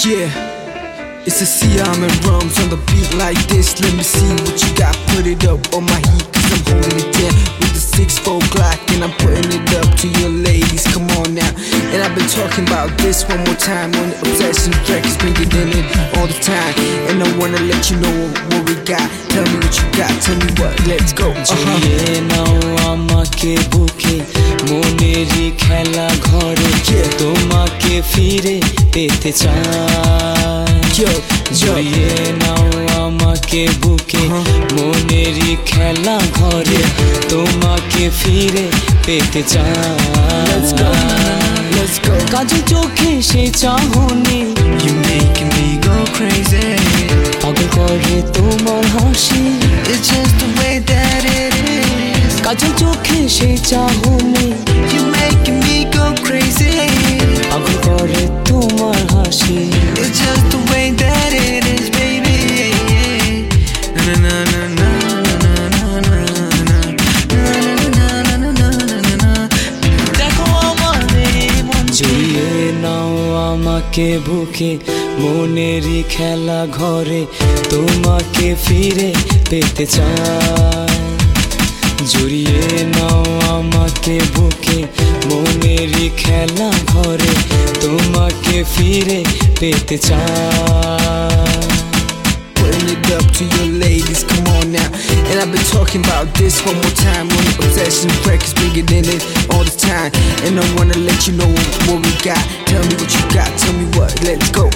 Yeah, it's a Siam and Rums on the beat like this. Let me see what you got, put it up on my heat, cause I'm holding it down with the 6-4 Glock, and I'm putting it up to your ladies, come on now. And I've been talking about this one more time on the Obsession Records, bring it in it all the time. And I wanna let you know what we got. Tell me what you got, tell me what, let's go. জড়িয়ে নাও আমাকে বুকে মনেরই খেলা ঘরে তোমাকে ফিরে পেতে চাই জড়িয়ে নাও আমাকে বুকে মনেরই খেলা ঘরে তোমাকে ফিরে পেতে চাই Let's go. কাজল চোখে সে চাহনি You making me go crazy. পাগল করে তোমার হাসি It's just the way that it is. কাজল চোখে সে চাহনি You making me go crazy. পাগল করে তোমার হাসি It's just the way that it is, baby. Na na na na na na na na na na na. দেখো আমাদের মন জড়িয়ে নাও আমাকে বুকে মনেরই খেলা ঘরে তোমাকে ফিরে পেতে চাই জড়িয়ে নাও আমাকে বুকে মনেরই খেলা ঘরে তোমাকে ফিরে পেতে চাই Putting it up to your ladies, come on now. And I've been talking about this one more time on the Obsession Records, bring it in it all the time. And I wanna let you know what we got. Tell me what you got, tell me what, let's go,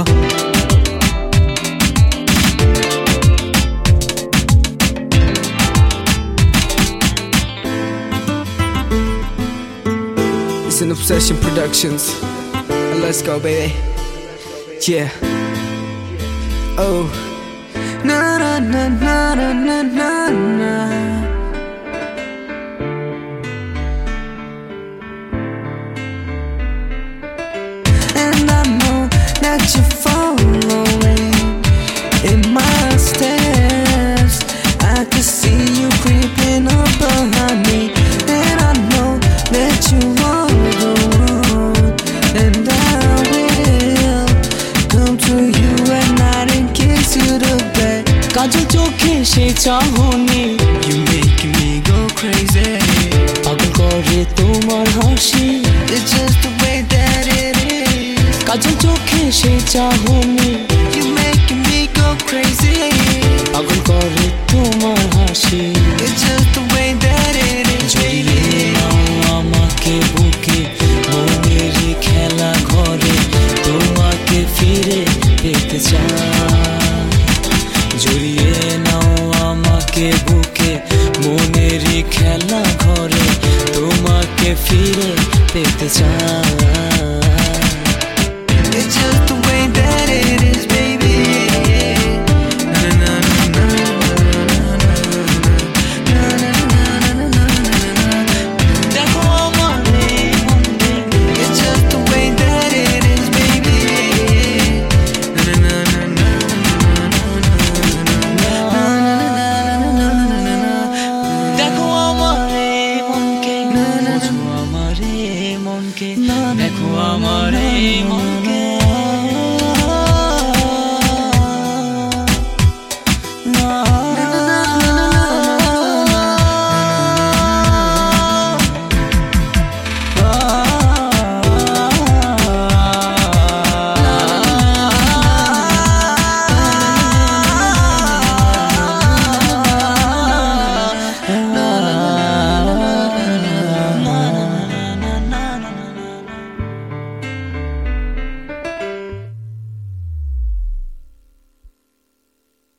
It's an Obsession Productions. Let's go, baby. Yeah. Oh. Na na na na na na na. And I know that you're following in my steps. I can see you creeping up behind me, and I know that you want the world, and I will come to you at night and kiss you the bed. কাজল চোখে সে চাহনি You making me go crazy. পাগল করে তোমার হাসি It's just the way that it is. কাজল চোখে সে চাহনি You making me go crazy. পাগল করে তোমার হাসি It's just the way that it is. জড়িয়ে নাও আমাকে বুকে মনেরই খেলা ঘরে তোমাকে ফিরে পেতে চাই জড়িয়ে নাও আমাকে বুকে মনেরই খেলা ঘরে তোমাকে ফিরে পেতে চাই